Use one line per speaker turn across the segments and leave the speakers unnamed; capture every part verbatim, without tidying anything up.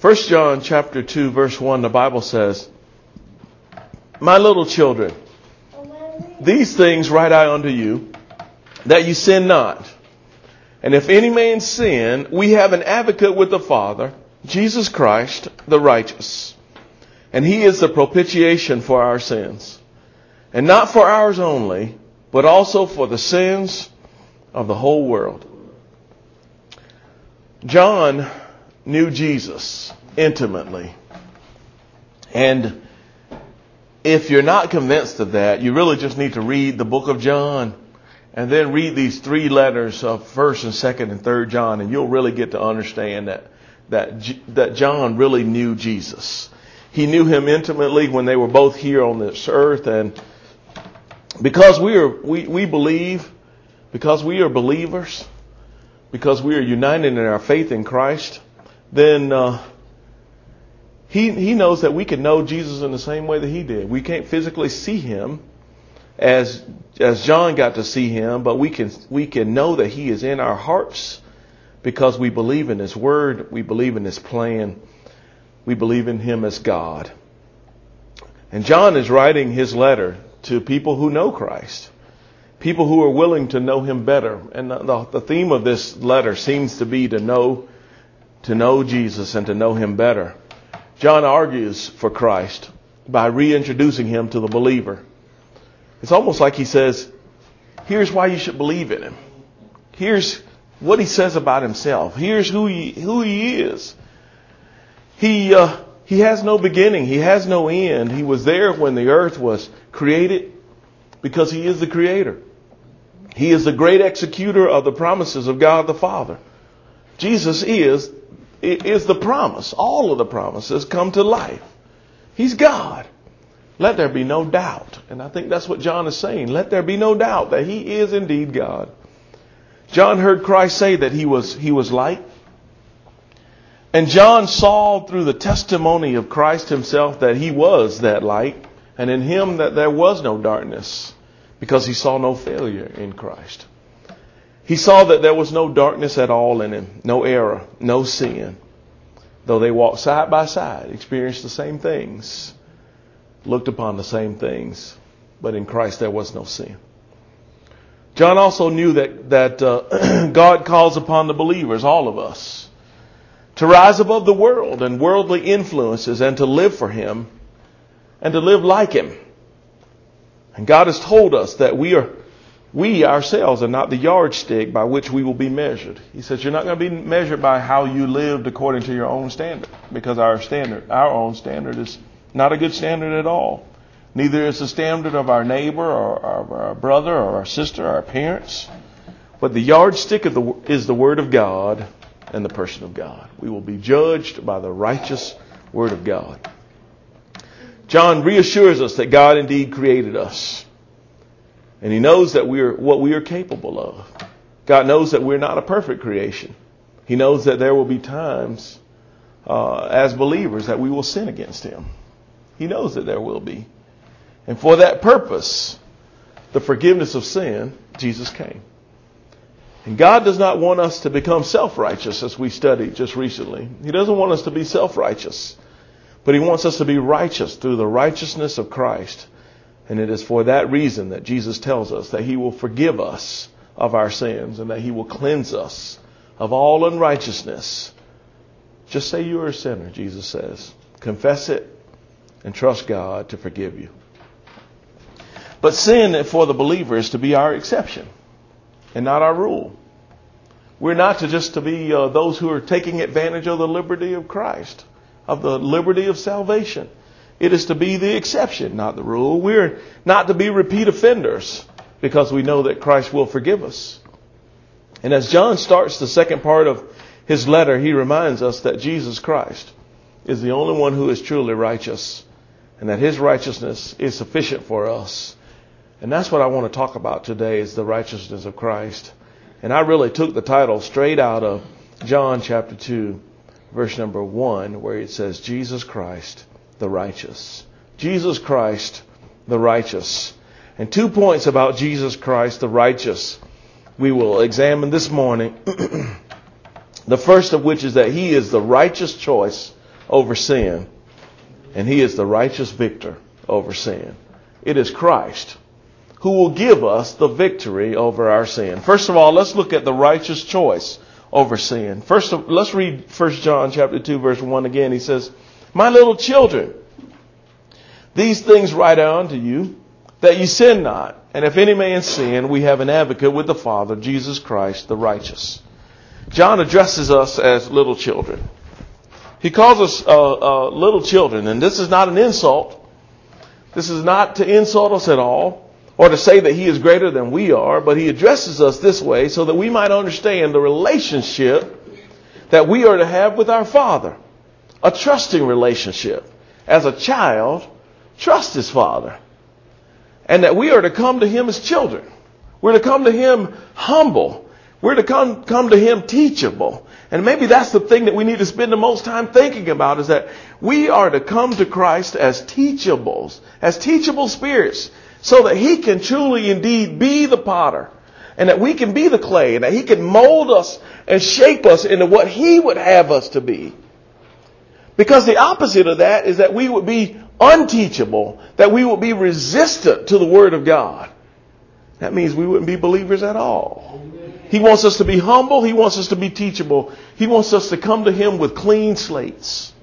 First John chapter two, verse one, the Bible says, "My little children, these things write I unto you, that you sin not. And if any man sin, we have an advocate with the Father, Jesus Christ, the righteous. And he is the propitiation for our sins. And not for ours only, but also for the sins of the whole world." John knew Jesus intimately. And if you're not convinced of that, you really just need to read the book of John and then read these three letters of First and Second and Third John, and you'll really get to understand that that that John really knew Jesus. He knew him intimately when they were both here on this earth, and because we are we, we believe, because we are believers, because we are united in our faith in Christ, then uh, he he knows that we can know Jesus in the same way that he did. We can't physically see him as as John got to see him, but we can we can know that he is in our hearts because we believe in his word, we believe in his plan, we believe in him as God. And John is writing his letter to people who know Christ, people who are willing to know him better. And the, the theme of this letter seems to be to know to know Jesus and to know him better. John argues for Christ by reintroducing him to the believer. It's almost like he says, here's why you should believe in him. Here's what he says about himself. Here's who he, who he is. He, uh, he has no beginning. He has no end. He was there when the earth was created because he is the creator. He is the great executor of the promises of God the Father. Jesus is, is the promise. All of the promises come to life. He's God. Let there be no doubt. And I think that's what John is saying. Let there be no doubt that he is indeed God. John heard Christ say that he was, he was light. And John saw through the testimony of Christ himself that he was that light. And in him that there was no darkness, because he saw no failure in Christ. He saw that there was no darkness at all in him. No error, no sin. Though they walked side by side, experienced the same things, looked upon the same things, but in Christ there was no sin. John also knew that that uh, God calls upon the believers, all of us, to rise above the world and worldly influences and to live for him and to live like him. And God has told us that we are we ourselves are not the yardstick by which we will be measured. He says you're not going to be measured by how you lived according to your own standard, because our standard, our own standard is not a good standard at all. Neither is the standard of our neighbor or our, our brother or our sister or our parents. But the yardstick of the, is the Word of God and the person of God. We will be judged by the righteous Word of God. John reassures us that God indeed created us. And he knows that we are what we are capable of. God knows that we're not a perfect creation. He knows that there will be times uh, as believers that we will sin against him. He knows that there will be. And for that purpose, the forgiveness of sin, Jesus came. And God does not want us to become self-righteous, as we studied just recently. He doesn't want us to be self-righteous. But he wants us to be righteous through the righteousness of Christ. And it is for that reason that Jesus tells us that he will forgive us of our sins and that he will cleanse us of all unrighteousness. Just say you are a sinner, Jesus says. Confess it and trust God to forgive you. But sin for the believer is to be our exception and not our rule. We're not to just to be uh, those who are taking advantage of the liberty of Christ, of the liberty of salvation. It is to be the exception, not the rule. We're not to be repeat offenders because we know that Christ will forgive us. And as John starts the second part of his letter, he reminds us that Jesus Christ is the only one who is truly righteous and that his righteousness is sufficient for us. And that's what I want to talk about today, is the righteousness of Christ. And I really took the title straight out of John chapter two, verse number one, where it says, Jesus Christ, the righteous. Jesus Christ, the righteous. And two points about Jesus Christ, the righteous, we will examine this morning. The first of which is that he is the righteous choice over sin, and he is the righteous victor over sin. It is Christ who will give us the victory over our sin. First of all, let's look at the righteous choice over sin. First, of, let's read First John chapter two, verse one again. He says, "My little children, these things write I unto you, that ye sin not. And if any man sin, we have an advocate with the Father, Jesus Christ, the righteous." John addresses us as little children. He calls us uh, uh, little children, and this is not an insult. This is not to insult us at all, or to say that he is greater than we are, but he addresses us this way so that we might understand the relationship that we are to have with our Father. A trusting relationship. As a child, trust his Father. And that we are to come to him as children. We're to come to him humble. We're to come, come to him teachable. And maybe that's the thing that we need to spend the most time thinking about, is that we are to come to Christ as teachables, as teachable spirits, so that he can truly indeed be the potter, and that we can be the clay, and that he can mold us and shape us into what he would have us to be. Because the opposite of that is that we would be unteachable, that we would be resistant to the Word of God. That means we wouldn't be believers at all. He wants us to be humble. He wants us to be teachable. He wants us to come to him with clean slates.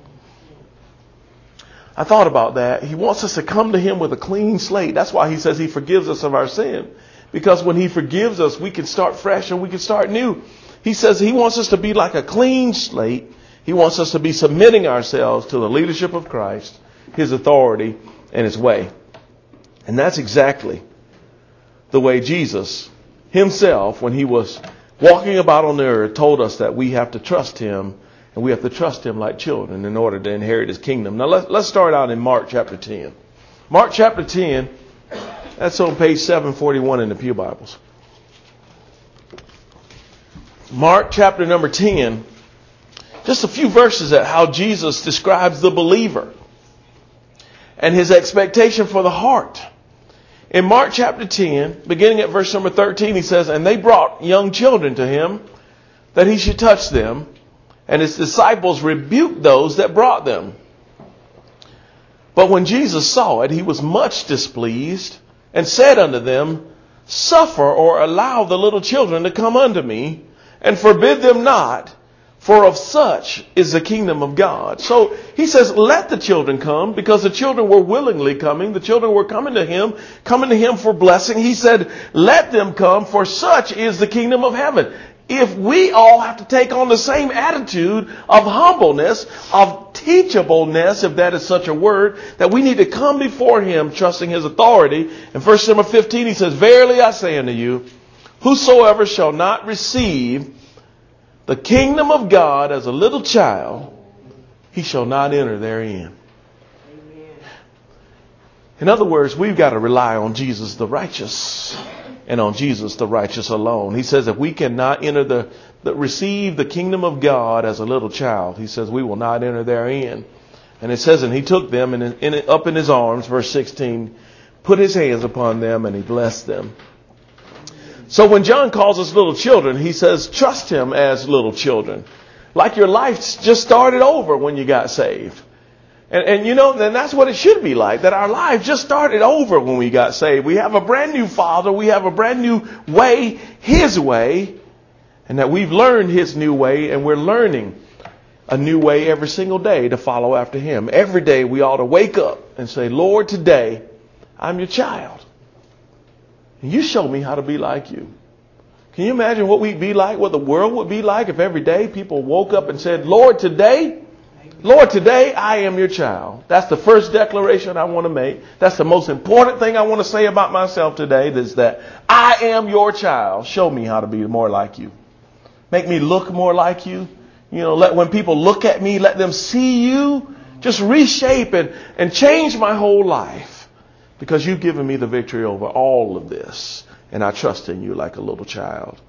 I thought about that. He wants us to come to him with a clean slate. That's why he says he forgives us of our sin. Because when he forgives us, we can start fresh and we can start new. He says he wants us to be like a clean slate. He wants us to be submitting ourselves to the leadership of Christ, his authority, and his way. And that's exactly the way Jesus himself, when he was walking about on the earth, told us that we have to trust him, and we have to trust him like children in order to inherit his kingdom. Now let's, let's start out in Mark chapter ten. Mark chapter ten, that's on page seven forty-one in the Pew Bibles. Mark chapter number ten, just a few verses at how Jesus describes the believer and his expectation for the heart. In Mark chapter ten, beginning at verse number thirteen, he says, "And they brought young children to him, that he should touch them. And his disciples rebuked those that brought them. But when Jesus saw it, he was much displeased, and said unto them, Suffer or allow the little children to come unto me, and forbid them not, for of such is the kingdom of God." So he says, let the children come, because the children were willingly coming. The children were coming to him, coming to him for blessing. He said, let them come, for such is the kingdom of heaven. If we all have to take on the same attitude of humbleness, of teachableness, if that is such a word, that we need to come before him trusting his authority. In verse number fifteen, he says, "Verily I say unto you, whosoever shall not receive the kingdom of God as a little child, he shall not enter therein." Amen. In other words, we've got to rely on Jesus the righteous, and on Jesus the righteous alone. He says if we cannot enter the, the receive the kingdom of God as a little child, he says we will not enter therein. And it says, and he took them and in, in, up in his arms, verse sixteen, put his hands upon them, and he blessed them. So when John calls us little children, he says, trust him as little children. Like your life just started over when you got saved. And, and you know, then that's what it should be like, that our life just started over when we got saved. We have a brand new Father. We have a brand new way, his way, and that we've learned his new way, and we're learning a new way every single day to follow after him. Every day we ought to wake up and say, Lord, today I'm your child. And you show me how to be like you. Can you imagine what we'd be like, what the world would be like if every day people woke up and said, Lord, today, Lord, today I am your child. That's the first declaration I want to make. That's the most important thing I want to say about myself today, is that I am your child. Show me how to be more like you. Make me look more like you. You know, let when people look at me, let them see you. Just reshape and, and change my whole life. Because you've given me the victory over all of this. And I trust in you like a little child.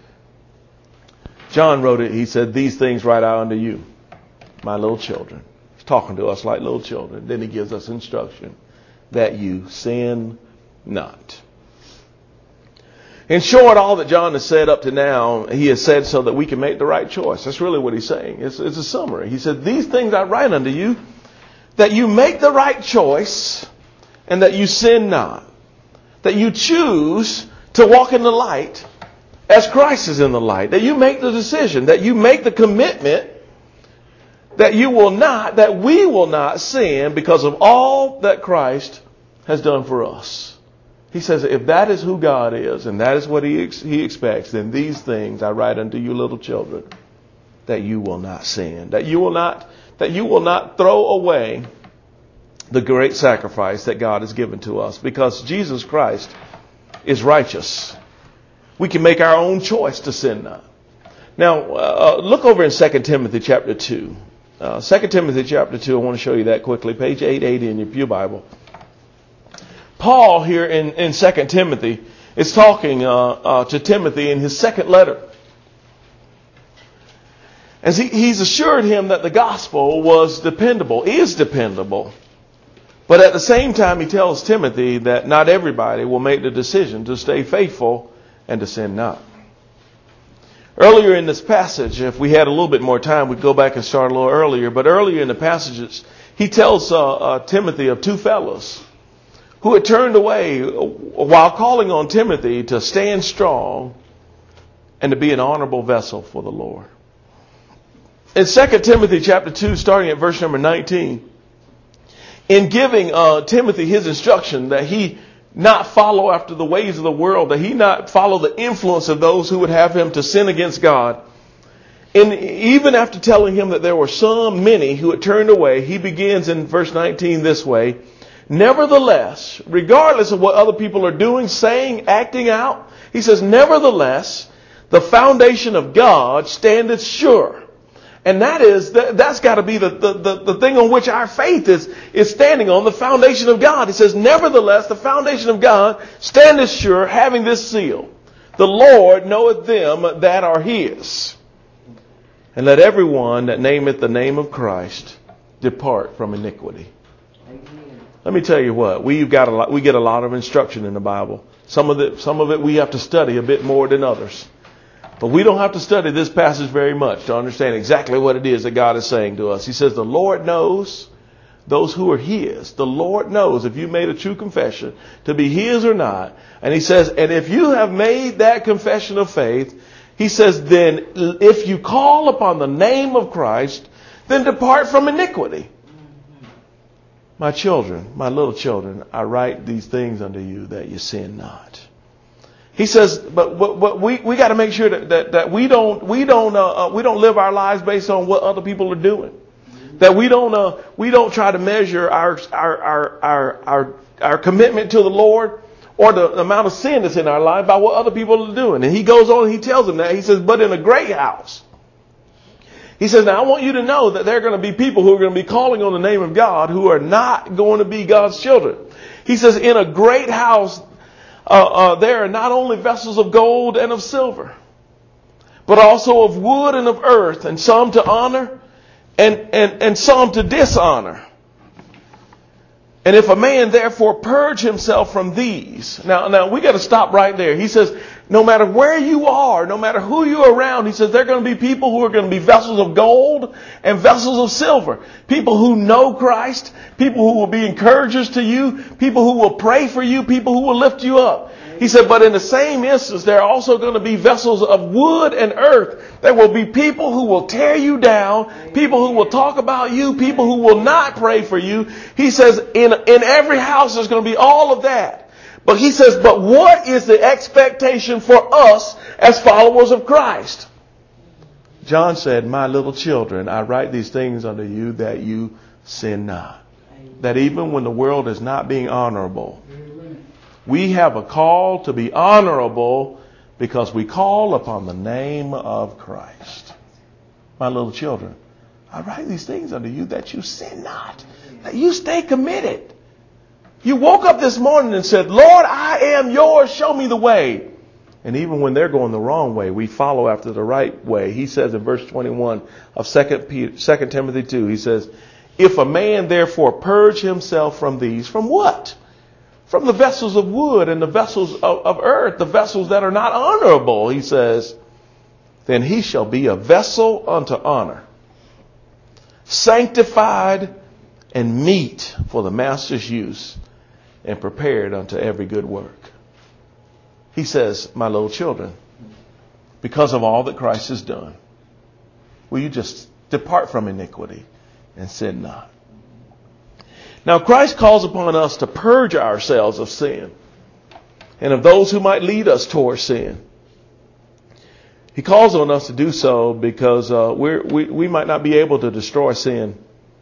John wrote it. He said, these things write I unto you, my little children. He's talking to us like little children. Then he gives us instruction that you sin not. In short, all that John has said up to now, he has said so that we can make the right choice. That's really what he's saying. It's, it's a summary. He said, these things I write unto you, that you make the right choice and that you sin not. That you choose to walk in the light as Christ is in the light. That you make the decision, that you make the commitment that you will not, that we will not sin because of all that Christ has done for us. He says, if that is who God is and that is what he, ex- he expects, then these things I write unto you little children, that you will not sin, that you will not, that you will not throw away the great sacrifice that God has given to us, because Jesus Christ is righteous. We can make our own choice to sin not. Now, uh, look over in Second Timothy chapter two. Uh, Second Timothy chapter two, I want to show you that quickly. Page eight eighty in your pew Bible. Paul here in, in Second Timothy is talking uh, uh, to Timothy in his second letter. As he, he's assured him that the gospel was dependable, is dependable. But at the same time, he tells Timothy that not everybody will make the decision to stay faithful and to sin not. Earlier in this passage, if we had a little bit more time, we'd go back and start a little earlier. But earlier in the passages, he tells uh, uh, Timothy of two fellows who had turned away while calling on Timothy to stand strong and to be an honorable vessel for the Lord. In Second Timothy chapter two, starting at verse number nineteen, in giving uh, Timothy his instruction that he not follow after the ways of the world, that he not follow the influence of those who would have him to sin against God. And even after telling him that there were some, many, who had turned away, he begins in verse nineteen this way. Nevertheless, regardless of what other people are doing, saying, acting out, he says, nevertheless, the foundation of God standeth sure. And that is, that, that's got to be the, the, the, the thing on which our faith is, is standing on, the foundation of God. He says, nevertheless, the foundation of God standeth sure, having this seal. The Lord knoweth them that are his. And let everyone that nameth the name of Christ depart from iniquity. Amen. Let me tell you what, we've got a lot, we get a lot of instruction in the Bible. Some of it, some of it we have to study a bit more than others. But we don't have to study this passage very much to understand exactly what it is that God is saying to us. He says the Lord knows those who are his. The Lord knows if you made a true confession to be his or not. And he says, and if you have made that confession of faith, he says, then if you call upon the name of Christ, then depart from iniquity. My children, my little children, I write these things unto you that you sin not. He says, but, but, but we, we got to make sure that, that, that we don't, we don't, uh, uh, we don't live our lives based on what other people are doing. That we don't, uh, we don't try to measure our, our, our, our, our, our commitment to the Lord or the amount of sin that's in our life by what other people are doing. And he goes on and he tells them that. He says, but in a great house. He says, now I want you to know that there are going to be people who are going to be calling on the name of God who are not going to be God's children. He says, in a great house, uh, uh, there are not only vessels of gold and of silver, but also of wood and of earth, and some to honor and, and, and some to dishonor. And if a man therefore purge himself from these. Now, now we got to stop right there. He says, no matter where you are, no matter who you're around, he says there are going to be people who are going to be vessels of gold and vessels of silver. People who know Christ, people who will be encouragers to you, people who will pray for you, people who will lift you up. He said, but in the same instance, there are also going to be vessels of wood and earth. There will be people who will tear you down, people who will talk about you, people who will not pray for you. He says, in, in every house, there's going to be all of that. But he says, but what is the expectation for us as followers of Christ? John said, my little children, I write these things unto you that you sin not. That even when the world is not being honorable, we have a call to be honorable because we call upon the name of Christ. My little children, I write these things unto you that you sin not, that you stay committed. You woke up this morning and said, Lord, I am yours. Show me the way. And even when they're going the wrong way, we follow after the right way. He says in verse twenty-one of Second Timothy two, he says, if a man therefore purge himself from these, from what? from the vessels of wood and the vessels of, of earth, the vessels that are not honorable, he says, then he shall be a vessel unto honor, sanctified and meet for the master's use, and prepared unto every good work. He says, my little children, because of all that Christ has done, will you just depart from iniquity and sin not? Now, Christ calls upon us to purge ourselves of sin and of those who might lead us towards sin. He calls on us to do so because uh, we're, we, we might not be able to destroy sin.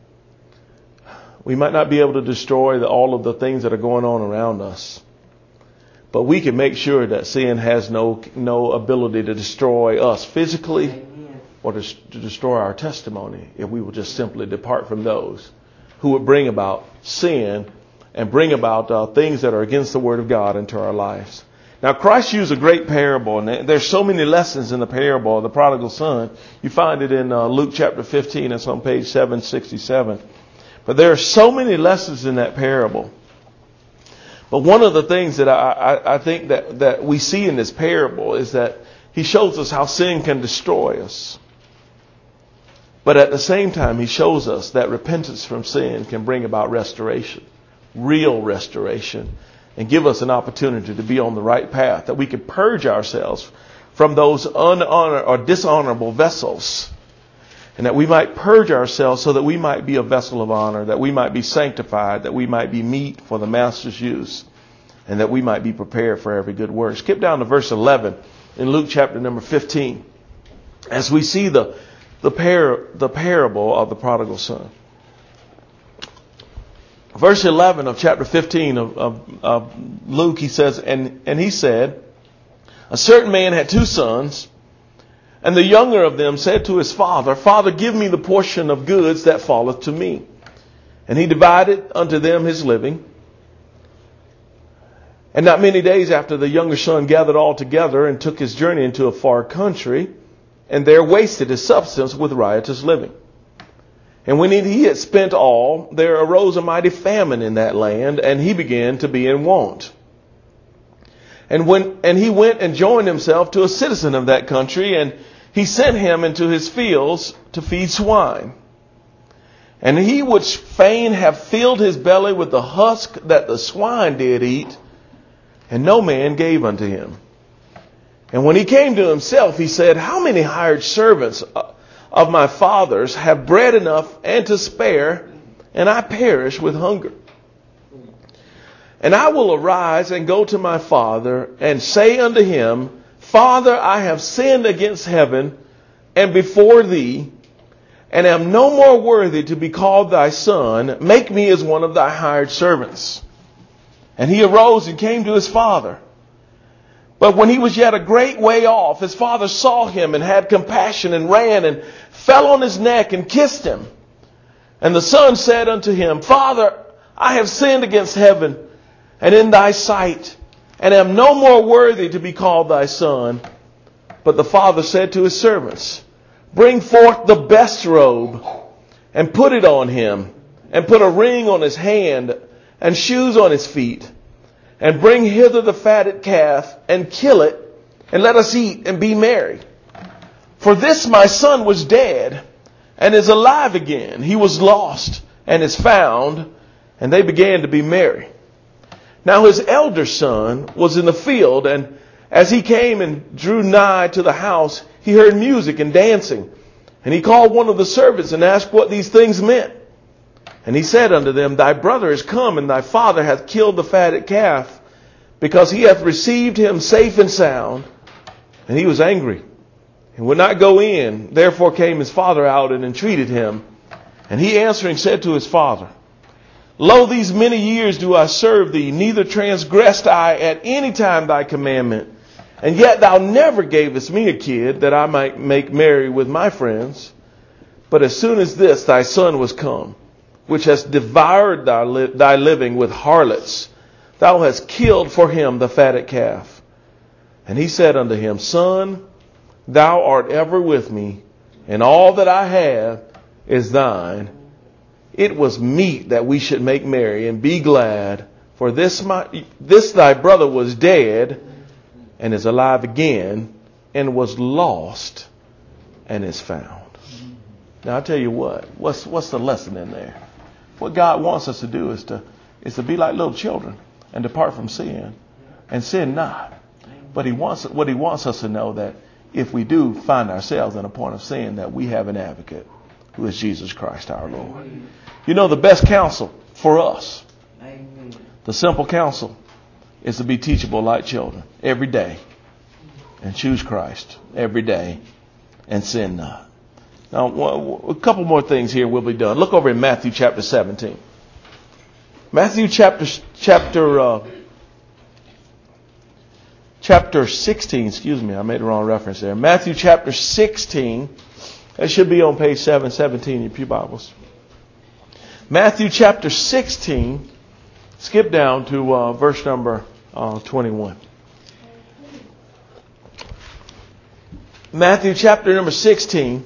We might not be able to destroy the, all of the things that are going on around us. But we can make sure that sin has no, no ability to destroy us physically or to, to destroy our testimony if we will just simply depart from those who would bring about sin and bring about uh, things that are against the Word of God into our lives. Now, Christ used a great parable, and there's so many lessons in the parable of the prodigal son. You find it in uh, Luke chapter fifteen. It's on page seven sixty-seven. But there are so many lessons in that parable. But one of the things that I, I, I think that, that we see in this parable is that he shows us how sin can destroy us. But at the same time, he shows us that repentance from sin can bring about restoration, real restoration, and give us an opportunity to be on the right path, that we can purge ourselves from those unhonored or dishonorable vessels, and that we might purge ourselves so that we might be a vessel of honor, that we might be sanctified, that we might be meet for the master's use, and that we might be prepared for every good work. Skip down to verse eleven in Luke chapter number fifteen, as we see the The, par- the parable of the prodigal son. Verse eleven of chapter fifteen of, of, of Luke, he says, and, and he said, a certain man had two sons, and the younger of them said to his father, Father, give me the portion of goods that falleth to me. And he divided unto them his living. And not many days after, the younger son gathered all together and took his journey into a far country, and there wasted his substance with riotous living. And when he had spent all, there arose a mighty famine in that land, and he began to be in want. And when and he went and joined himself to a citizen of that country, and he sent him into his fields to feed swine. And he would fain have filled his belly with the husk that the swine did eat, and no man gave unto him. And when he came to himself, he said, how many hired servants of my father's have bread enough and to spare, and I perish with hunger? And I will arise and go to my father and say unto him, Father, I have sinned against heaven and before thee, and am no more worthy to be called thy son. Make me as one of thy hired servants. And he arose and came to his father. But when he was yet a great way off, his father saw him and had compassion and ran and fell on his neck and kissed him. And the son said unto him, Father, I have sinned against heaven and in thy sight, and am no more worthy to be called thy son. But the father said to his servants, Bring forth the best robe and put it on him, and put a ring on his hand and shoes on his feet. And bring hither the fatted calf, and kill it, and let us eat and be merry. For this my son was dead, and is alive again. He was lost, and is found. And they began to be merry. Now his elder son was in the field, and as he came and drew nigh to the house, he heard music and dancing. And he called one of the servants, and asked what these things meant. And he said unto them, Thy brother is come, and thy father hath killed the fatted calf, because he hath received him safe and sound. And he was angry, and would not go in. Therefore came his father out and entreated him. And he answering said to his father, Lo, these many years do I serve thee, neither transgressed I at any time thy commandment. And yet thou never gavest me a kid, that I might make merry with my friends. But as soon as this thy son was come, which has devoured thy, li- thy living with harlots, thou hast killed for him the fatted calf. And he said unto him, Son, thou art ever with me, and all that I have is thine. It was meet that we should make merry and be glad, For this my this thy brother was dead and is alive again, and was lost and is found. Now I tell you what, what's what's the lesson in there? What God wants us to do is to is to be like little children and depart from sin and sin not. But he wants what he wants us to know, that if we do find ourselves in a point of sin, that we have an advocate who is Jesus Christ our Lord. You know, the best counsel for us, the simple counsel, is to be teachable like children every day and choose Christ every day and sin not. Now, a couple more things here, we'll be done. Look over in Matthew chapter seventeen. Matthew chapter chapter uh, chapter sixteen. Excuse me, I made the wrong reference there. Matthew chapter sixteen. That should be on page seven seventeen in your pew Bibles. Matthew chapter sixteen. Skip down to uh, verse number uh, twenty-one. Matthew chapter number sixteen.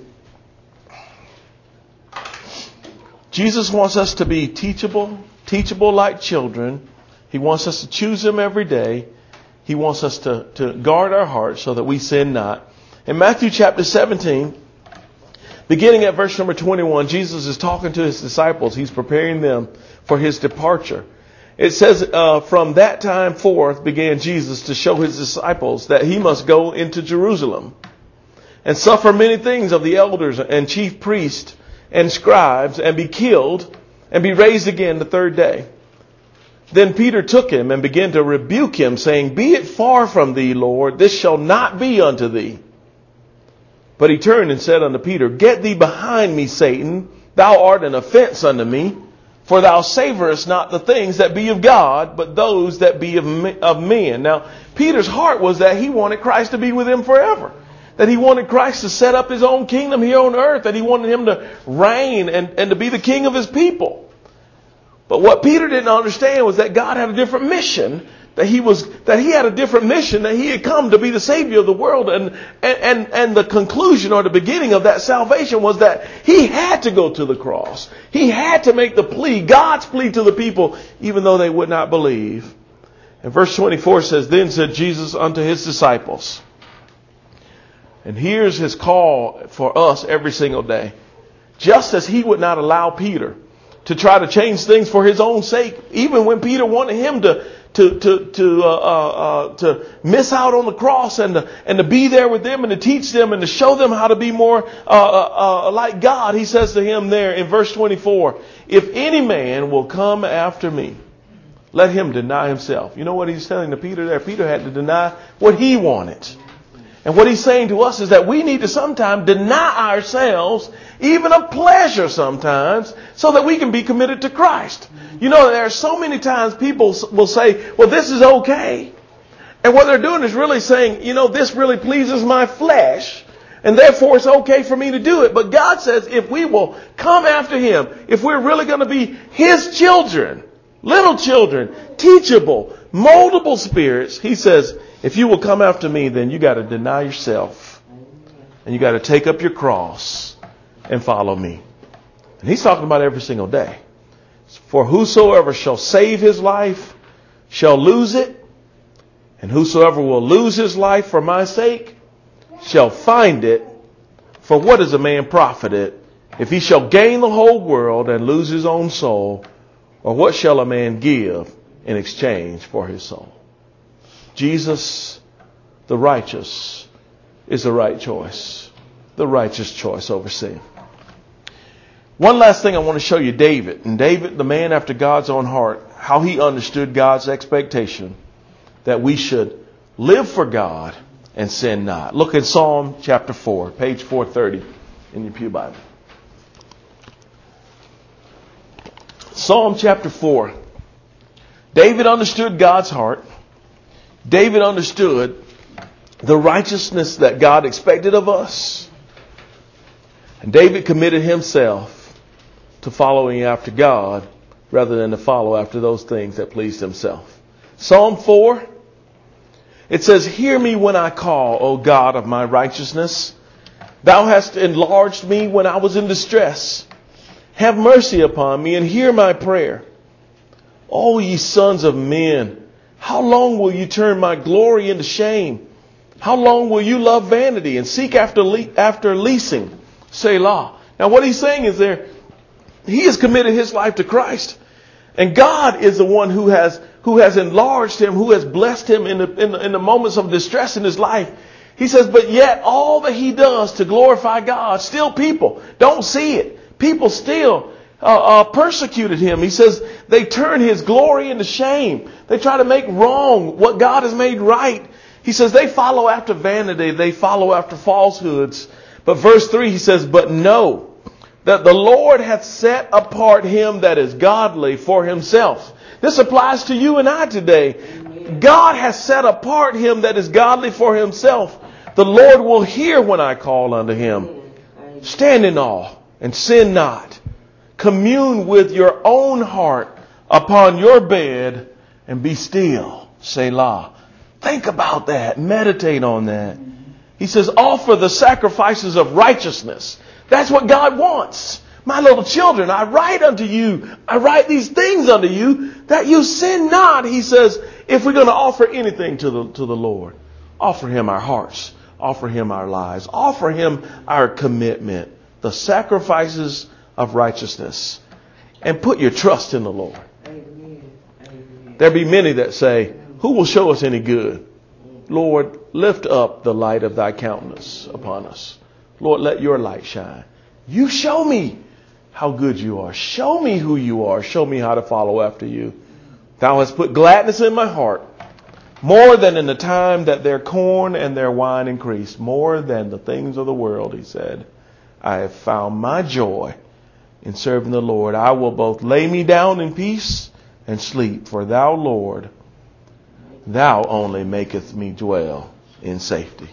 Jesus wants us to be teachable, teachable like children. He wants us to choose Him every day. He wants us to, to guard our hearts so that we sin not. In Matthew chapter seventeen, beginning at verse number twenty-one, Jesus is talking to His disciples. He's preparing them for His departure. It says, uh, from that time forth began Jesus to show His disciples that He must go into Jerusalem and suffer many things of the elders and chief priests and scribes, and be killed and be raised again the third day. Then Peter took Him and began to rebuke Him, saying, Be it far from Thee, Lord, this shall not be unto Thee. But He turned and said unto Peter, Get thee behind me, Satan, thou art an offense unto me. For thou savorest not the things that be of God, but those that be of men. Now, Peter's heart was that he wanted Christ to be with him forever. That he wanted Christ to set up His own kingdom here on earth. That he wanted Him to reign and, and to be the king of His people. But what Peter didn't understand was that God had a different mission. That he was, that he had a different mission, that he had come to be the Savior of the world. And, and, and, and the conclusion or the beginning of that salvation was that he had to go to the cross. He had to make the plea, God's plea to the people, even though they would not believe. And verse twenty-four says, Then said Jesus unto His disciples, and here's His call for us every single day. Just as He would not allow Peter to try to change things for his own sake, even when Peter wanted him to to to to uh, uh, uh, to miss out on the cross and to, and to be there with them and to teach them and to show them how to be more uh, uh, uh, like God. He says to him there in verse twenty-four, If any man will come after me, let him deny himself. You know what He's telling to Peter there? Peter had to deny what he wanted. And what He's saying to us is that we need to sometimes deny ourselves, even a pleasure sometimes, so that we can be committed to Christ. You know, there are so many times people will say, well, this is okay. And what they're doing is really saying, you know, this really pleases my flesh, and therefore it's okay for me to do it. But God says if we will come after Him, if we're really going to be His children, little children, teachable, moldable spirits, He says, if you will come after me, then you got to deny yourself. And you got to take up your cross and follow me. And He's talking about every single day. For whosoever shall save his life shall lose it. And whosoever will lose his life for my sake shall find it. For what is a man profited if he shall gain the whole world and lose his own soul? Or what shall a man give in exchange for his soul? Jesus, the righteous, is the right choice. The righteous choice over sin. One last thing I want to show you, David. And David, the man after God's own heart, how he understood God's expectation that we should live for God and sin not. Look at Psalm chapter four, page four thirty in your pew Bible. Psalm chapter four. David understood God's heart. David understood the righteousness that God expected of us. And David committed himself to following after God rather than to follow after those things that pleased himself. Psalm four, it says, Hear me when I call, O God of my righteousness. Thou hast enlarged me when I was in distress. Have mercy upon me and hear my prayer. O ye sons of men, how long will you turn my glory into shame? How long will you love vanity and seek after le- after leasing? Selah. Now what he's saying is there, he has committed his life to Christ. And God is the one who has who has enlarged him, who has blessed him in the, in the, in the moments of distress in his life. He says, but yet all that he does to glorify God, still people don't see it. People still uh, uh, persecuted him. He says they turn his glory into shame. They try to make wrong what God has made right. He says they follow after vanity. They follow after falsehoods. But verse three, he says, but know that the Lord hath set apart him that is godly for himself. This applies to you and I today. Amen. God has set apart him that is godly for himself. The Lord will hear when I call unto him. Amen. Stand in awe and sin not. Commune with your own heart upon your bed and be still. Selah. Think about that. Meditate on that. He says, offer the sacrifices of righteousness. That's what God wants. My little children, I write unto you, I write these things unto you that you sin not. He says, if we're going to offer anything to the, to the Lord, offer him our hearts, offer him our lives, offer him our commitment, the sacrifices of righteousness, and put your trust in the Lord. Amen. Amen. There be many that say, who will show us any good? Lord, lift up the light of thy countenance upon us. Lord, let your light shine. You show me how good you are. Show me who you are. Show me how to follow after you. Thou hast put gladness in my heart, more than in the time that their corn and their wine increased, more than the things of the world, he said. I have found my joy in serving the Lord. I will both lay me down in peace and sleep, for thou, Lord, thou only maketh me dwell in safety.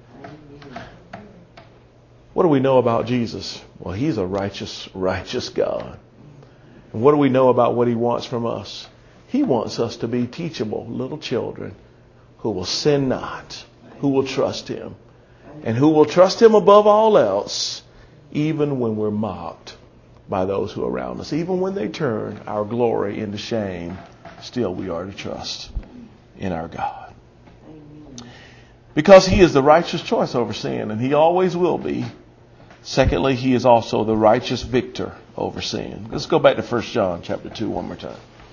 What do we know about Jesus? Well, he's a righteous, righteous God. And what do we know about what he wants from us? He wants us to be teachable little children who will sin not, who will trust him, and who will trust him above all else, even when we're mocked by those who are around us. Even when they turn our glory into shame, still we are to trust in our God. Because he is the righteous choice over sin, and he always will be. Secondly, he is also the righteous victor over sin. Let's go back to First John chapter two one more time.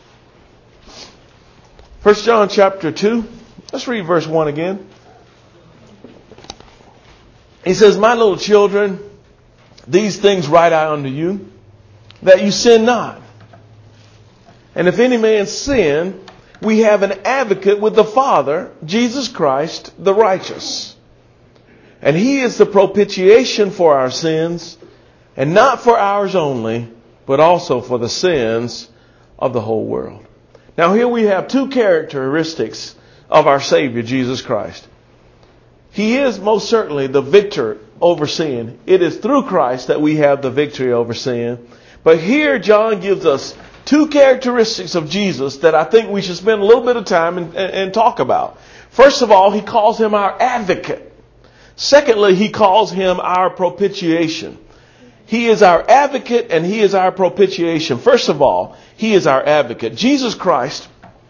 First John chapter two. Let's read verse one again. He says, my little children, these things write I unto you, that you sin not. And if any man sin, we have an advocate with the Father, Jesus Christ, the righteous. And he is the propitiation for our sins, and not for ours only, but also for the sins of the whole world. Now here we have two characteristics of our Savior, Jesus Christ. He is most certainly the victor over sin. It is through Christ that we have the victory over sin. But here John gives us two characteristics of Jesus that I think we should spend a little bit of time and, and, and talk about. First of all, he calls him our advocate. Secondly, he calls him our propitiation. He is our advocate and he is our propitiation. First of all, he is our advocate. Jesus Christ,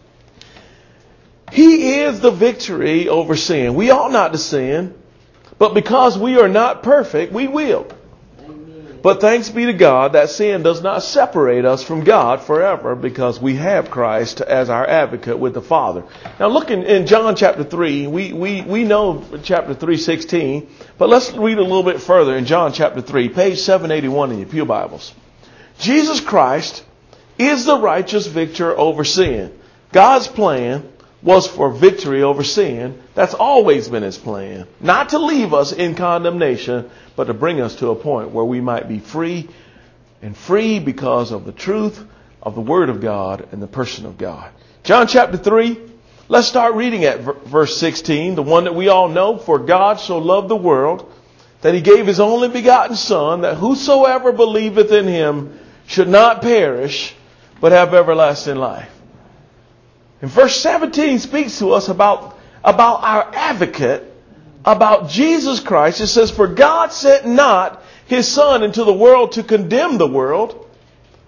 he is the victory over sin. We ought not to sin, but because we are not perfect, we will. But thanks be to God that sin does not separate us from God forever, because we have Christ as our advocate with the Father. Now look in, in John chapter three. We, we, we know chapter three sixteen, but let's read a little bit further in John chapter three, page seven eighty-one in your pew Bibles. Jesus Christ is the righteous victor over sin. God's plan was for victory over sin. That's always been his plan. Not to leave us in condemnation, but to bring us to a point where we might be free, and free because of the truth of the Word of God and the person of God. John chapter three, let's start reading at verse sixteen, the one that we all know. For God so loved the world that he gave his only begotten Son, that whosoever believeth in him should not perish, but have everlasting life. And verse seventeen speaks to us about, about our advocate, about Jesus Christ. It says, for God sent not his Son into the world to condemn the world,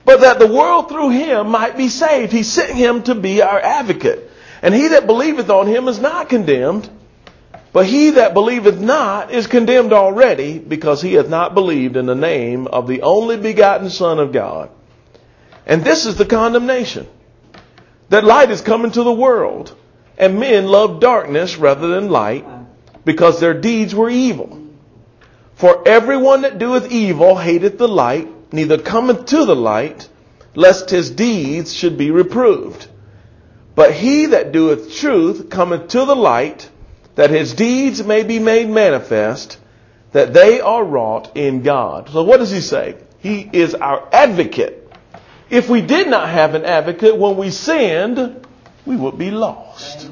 but that the world through him might be saved. He sent him to be our advocate. And he that believeth on him is not condemned, but he that believeth not is condemned already, because he hath not believed in the name of the only begotten Son of God. And this is the condemnation, that light is come into the world, and men love darkness rather than light, because their deeds were evil. For everyone that doeth evil hateth the light, neither cometh to the light, lest his deeds should be reproved. But he that doeth truth cometh to the light, that his deeds may be made manifest, that they are wrought in God. So what does he say? He is our advocate. If we did not have an advocate, when we sinned, we would be lost.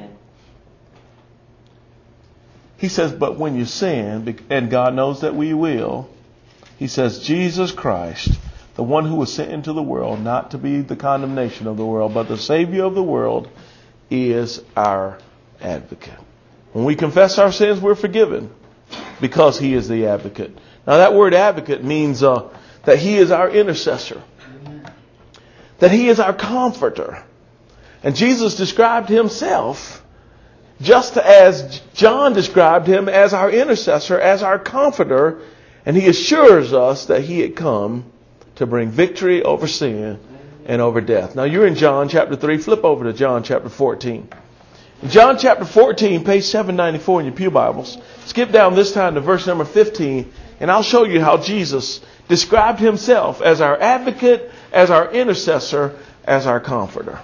He says, but when you sin, and God knows that we will, he says, Jesus Christ, the one who was sent into the world, not to be the condemnation of the world, but the Savior of the world, is our advocate. When we confess our sins, we're forgiven because he is the advocate. Now that word advocate means uh, that he is our intercessor, that he is our comforter. And Jesus described himself just as John described him, as our intercessor, as our comforter. And he assures us that he had come to bring victory over sin and over death. Now you're in John chapter three. Flip over to John chapter fourteen. In John chapter fourteen, page seven ninety-four in your pew Bibles, skip down this time to verse number fifteen, and I'll show you how Jesus described himself as our advocate, as our intercessor, as our comforter.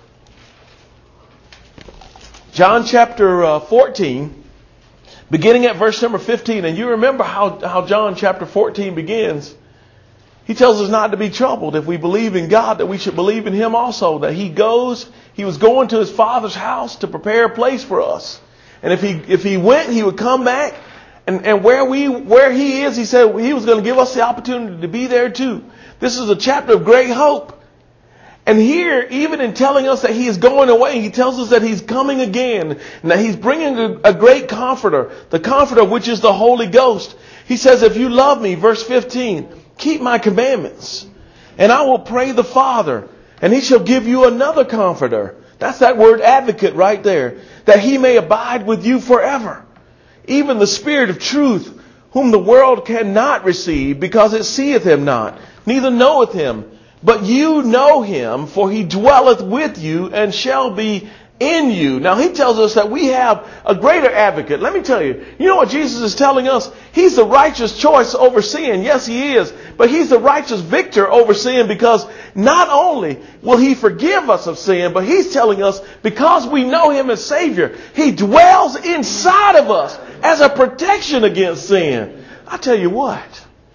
John chapter uh, fourteen, beginning at verse number fifteen. And you remember how, how John chapter fourteen begins. He tells us not to be troubled. If we believe in God, that we should believe in him also. That he goes, he was going to his Father's house to prepare a place for us. And if he if he went, he would come back. And, and where we where he is, he said he was going to give us the opportunity to be there too. This is a chapter of great hope. And here, even in telling us that he is going away, he tells us that he's coming again, and that he's bringing a, a great comforter, the comforter which is the Holy Ghost. He says, if you love me, verse fifteen, keep my commandments, and I will pray the Father, and he shall give you another comforter. That's that word advocate right there, that he may abide with you forever. Even the Spirit of truth, whom the world cannot receive, because it seeth him not, neither knoweth him. But you know him, for he dwelleth with you and shall be in you. Now he tells us that we have a greater advocate. Let me tell you, you know what Jesus is telling us? He's the righteous choice over sin. Yes, he is. But he's the righteous victor over sin, because not only will he forgive us of sin, but he's telling us because we know him as Savior, he dwells inside of us as a protection against sin. I tell you what.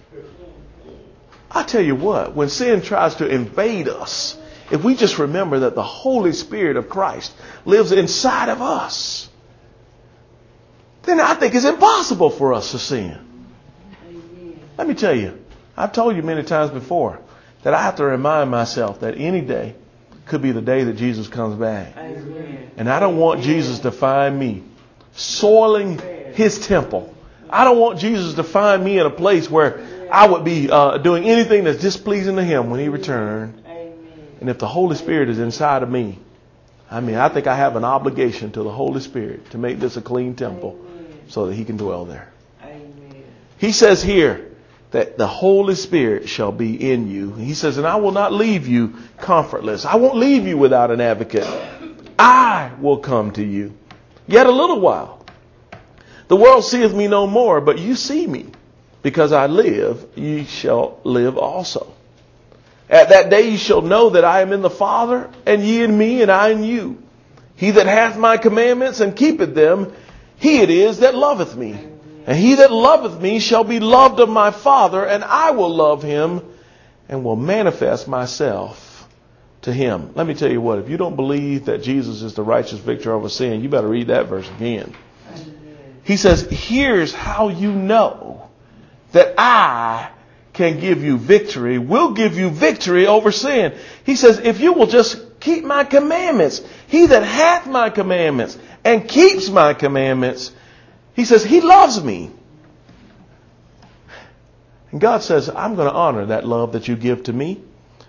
I tell you what, when sin tries to invade us, if we just remember that the Holy Spirit of Christ lives inside of us, then I think it's impossible for us to sin. Amen. Let me tell you, I've told you many times before that I have to remind myself that any day could be the day that Jesus comes back. Amen. And I don't want Jesus to find me soiling his temple. I don't want Jesus to find me in a place where I would be uh, doing anything that's displeasing to him when he returned. Amen. And if the Holy Spirit is inside of me, I mean, I think I have an obligation to the Holy Spirit to make this a clean temple. Amen. So that he can dwell there. Amen. He says here that the Holy Spirit shall be in you. He says, and I will not leave you comfortless. I won't leave you without an advocate. I will come to you. Yet a little while. The world seeth me no more, but you see me. Because I live, ye shall live also. At that day ye shall know that I am in the Father, and ye in me, and I in you. He that hath my commandments and keepeth them, he it is that loveth me. And he that loveth me shall be loved of my Father, and I will love him, and will manifest myself to him. Let me tell you what, if you don't believe that Jesus is the righteous victor over sin, you better read that verse again. He says, here's how you know that I can give you victory, will give you victory over sin. He says, if you will just keep my commandments, he that hath my commandments and keeps my commandments, he says, he loves me. And God says, I'm going to honor that love that you give to me.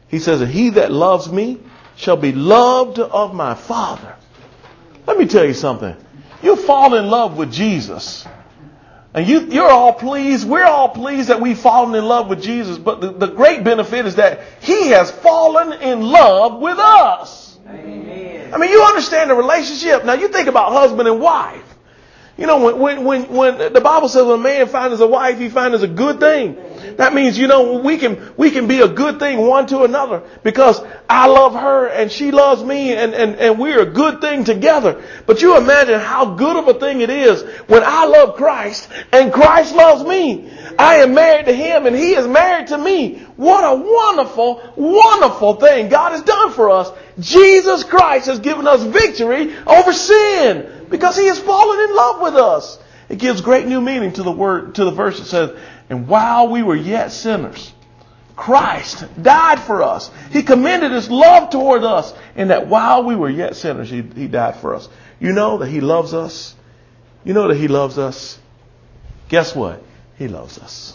He says, and he that loves me shall be loved of my Father. Let me tell you something. You fall in love with Jesus. And you, you're all pleased. We're all pleased that we've fallen in love with Jesus. But the, the great benefit is that he has fallen in love with us. Amen. I mean, you understand the relationship. Now, you think about husband and wife. You know, when, when, when, when the Bible says when a man finds a wife, he finds a good thing. That means, you know, we can, we can be a good thing one to another because I love her and she loves me and, and, and we're a good thing together. But you imagine how good of a thing it is when I love Christ and Christ loves me. I am married to him and he is married to me. What a wonderful, wonderful thing God has done for us. Jesus Christ has given us victory over sin because he has fallen in love with us. It gives great new meaning to the word, to the verse that says, and while we were yet sinners, Christ died for us. He commended his love toward us, and that while we were yet sinners, he, he died for us. You know that he loves us. You know that he loves us. Guess what? He loves us.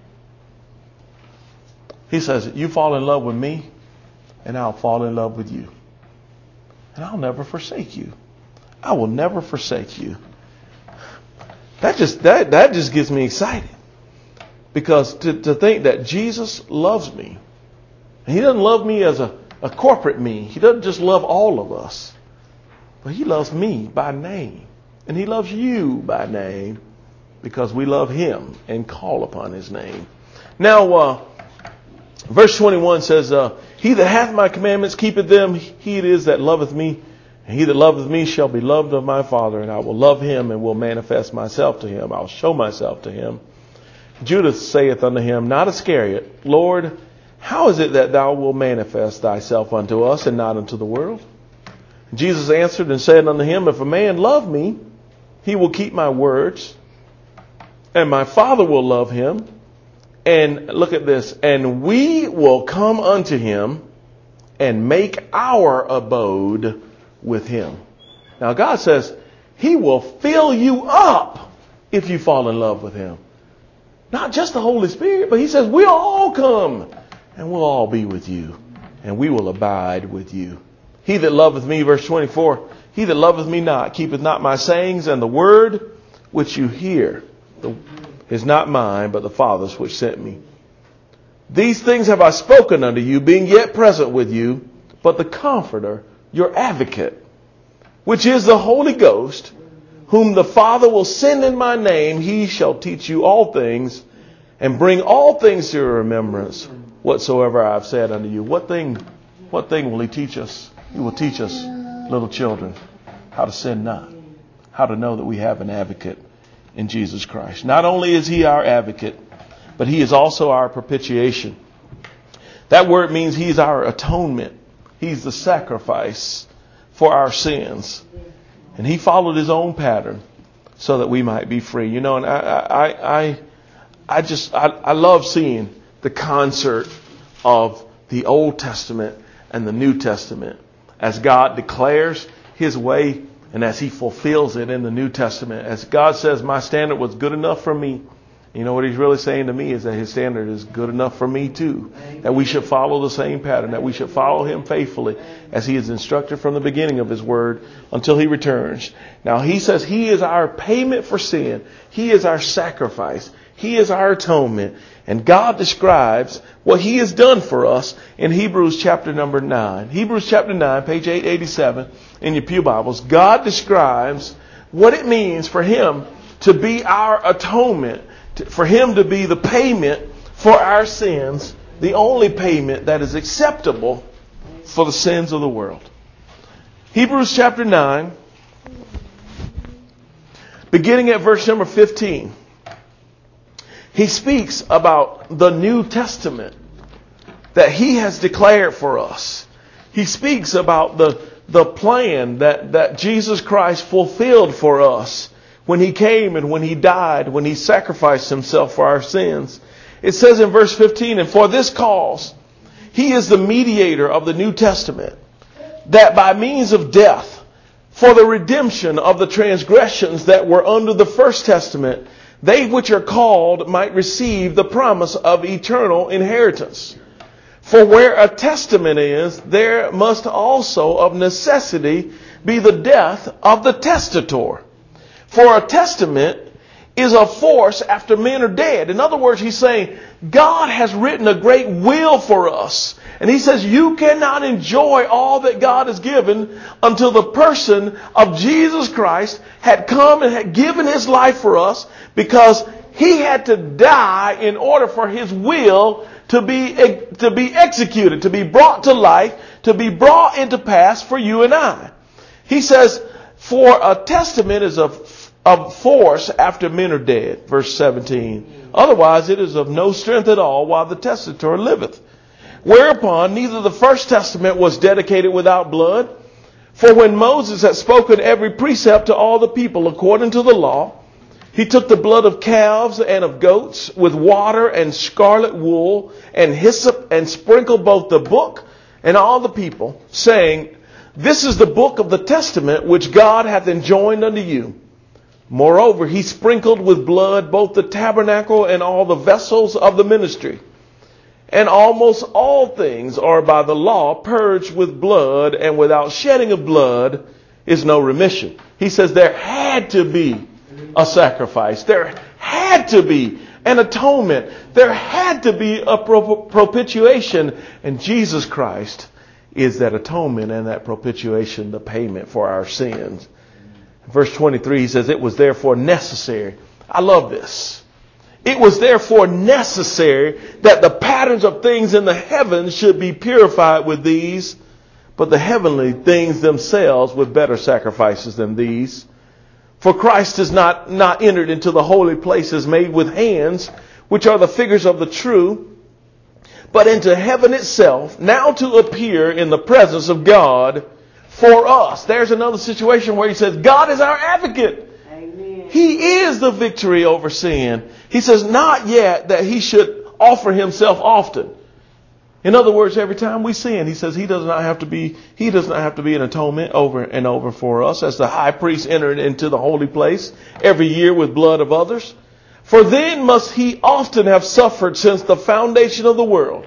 He says, you fall in love with me, and I'll fall in love with you. And I'll never forsake you. I will never forsake you. That just that, that just gets me excited. Because to, to think that Jesus loves me. And he doesn't love me as a, a corporate me. He doesn't just love all of us. But he loves me by name. And he loves you by name. Because we love him and call upon his name. Now, uh, verse twenty-one says, uh, he that hath my commandments keepeth them, he it is that loveth me. And he that loveth me shall be loved of my Father. And I will love him and will manifest myself to him. I'll show myself to him. Judas saith unto him, not Iscariot, Lord, how is it that thou wilt manifest thyself unto us and not unto the world? Jesus answered and said unto him, if a man love me, he will keep my words, and my Father will love him. And look at this, and we will come unto him and make our abode with him. Now God says he will fill you up if you fall in love with him. Not just the Holy Spirit, but he says we'll all come and we'll all be with you and we will abide with you. He that loveth me, verse twenty-four, he that loveth me not, keepeth not my sayings, and the word which you hear is not mine, but the Father's which sent me. These things have I spoken unto you, being yet present with you, but the Comforter, your advocate, which is the Holy Ghost, whom the Father will send in my name, he shall teach you all things and bring all things to your remembrance whatsoever I have said unto you. What thing, what thing will he teach us? He will teach us, little children, how to sin not, how to know that we have an advocate in Jesus Christ. Not only is he our advocate, but he is also our propitiation. That word means he's our atonement. He's the sacrifice for our sins. And he followed his own pattern so that we might be free. You know, and I, I, I, I just, I, I love seeing the concert of the Old Testament and the New Testament as God declares his way and as he fulfills it in the New Testament. As God says, my standard was good enough for me. You know what he's really saying to me is that his standard is good enough for me too. That we should follow the same pattern. That we should follow him faithfully as he is instructed from the beginning of his word until he returns. Now he says he is our payment for sin. He is our sacrifice. He is our atonement. And God describes what he has done for us in Hebrews chapter number nine. Hebrews chapter nine, page eight eighty-seven in your pew Bibles. God describes what it means for him to be our atonement. For him to be the payment for our sins, the only payment that is acceptable for the sins of the world. Hebrews chapter nine, beginning at verse number fifteen. He speaks about the New Testament that he has declared for us. He speaks about the, the plan that, that Jesus Christ fulfilled for us when he came and when he died, when he sacrificed himself for our sins. It says in verse fifteen, and for this cause, he is the mediator of the New Testament, that by means of death, for the redemption of the transgressions that were under the first testament, they which are called might receive the promise of eternal inheritance. For where a testament is, there must also of necessity be the death of the testator. For a testament is a force after men are dead. In other words, he's saying God has written a great will for us. And he says you cannot enjoy all that God has given until the person of Jesus Christ had come and had given his life for us, because he had to die in order for his will to be, to be executed, to be brought to life, to be brought into pass for you and I. He says, for a testament is of, of force after men are dead. Verse seventeen. Otherwise it is of no strength at all while the testator liveth. Whereupon neither the first testament was dedicated without blood. For when Moses had spoken every precept to all the people according to the law, he took the blood of calves and of goats with water and scarlet wool and hyssop and sprinkled both the book and all the people, saying, this is the book of the testament which God hath enjoined unto you. Moreover, he sprinkled with blood both the tabernacle and all the vessels of the ministry. And almost all things are by the law purged with blood, and without shedding of blood is no remission. He says there had to be a sacrifice. There had to be an atonement. There had to be a propitiation. And Jesus Christ is that atonement and that propitiation, the payment for our sins. Verse twenty-three, he says, it was therefore necessary. I love this. It was therefore necessary that the patterns of things in the heavens should be purified with these, but the heavenly things themselves with better sacrifices than these. For Christ is not, not entered into the holy places made with hands, which are the figures of the true, but into heaven itself, now to appear in the presence of God for us. There's another situation where he says, God is our advocate. Amen. He is the victory over sin. He says, not yet that he should offer himself often. In other words, every time we sin, he says he does not have to be, he does not have to be an atonement over and over for us, as the high priest entered into the holy place every year with blood of others. For then must he often have suffered since the foundation of the world.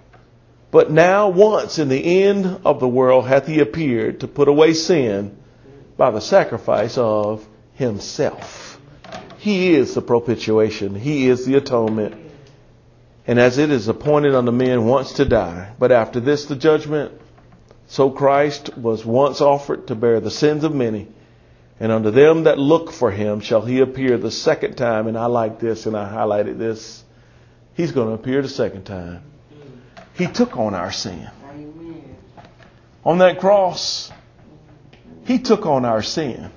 But now once in the end of the world hath he appeared to put away sin by the sacrifice of himself. He is the propitiation. He is the atonement. And as it is appointed unto men once to die, but after this the judgment, so Christ was once offered to bear the sins of many. And unto them that look for him shall he appear the second time. And I like this, and I highlighted this. He's going to appear the second time. He took on our sin. Amen. On that cross, he took on our sin.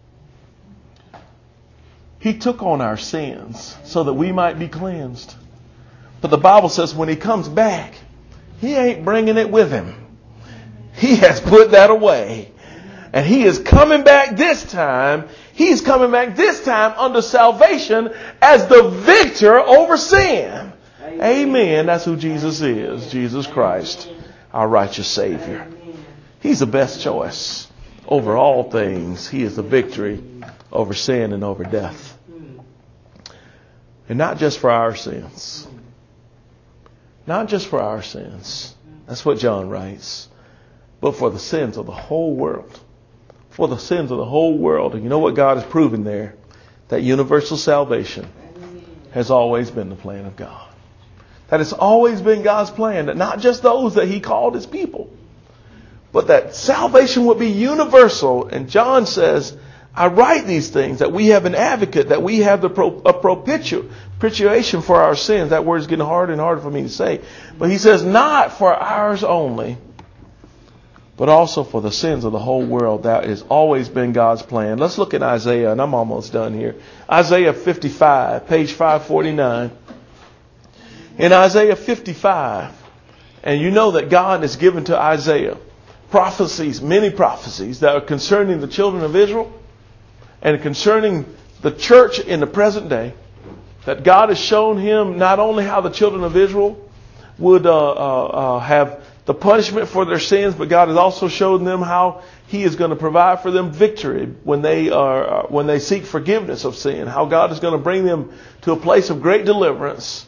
He took on our sins so that we might be cleansed. But the Bible says when he comes back, he ain't bringing it with him. He has put that away. And he is coming back this time. He's coming back this time under salvation as the victor over sin. Amen. Amen. That's who Jesus is. Jesus Christ, our righteous Savior. He's the best choice over all things. He is the victory over sin and over death. And not just for our sins. Not just for our sins. That's what John writes. But for the sins of the whole world. For the sins of the whole world. And you know what God has proven there? That universal salvation has always been the plan of God. That it's always been God's plan. That not just those that he called his people. But that salvation would be universal. And John says, I write these things that we have an advocate, that we have the pro, a propitiation for our sins. That word is getting harder and harder for me to say. But he says not for ours only, but also for the sins of the whole world. That has always been God's plan. Let's look at Isaiah, and I'm almost done here. Isaiah fifty-five, page five forty-nine. In Isaiah fifty-five, and you know that God has given to Isaiah prophecies, many prophecies that are concerning the children of Israel. And concerning the church in the present day, that God has shown him not only how the children of Israel would uh, uh, uh, have the punishment for their sins, but God has also shown them how he is going to provide for them victory when they are uh, when they seek forgiveness of sin. How God is going to bring them to a place of great deliverance,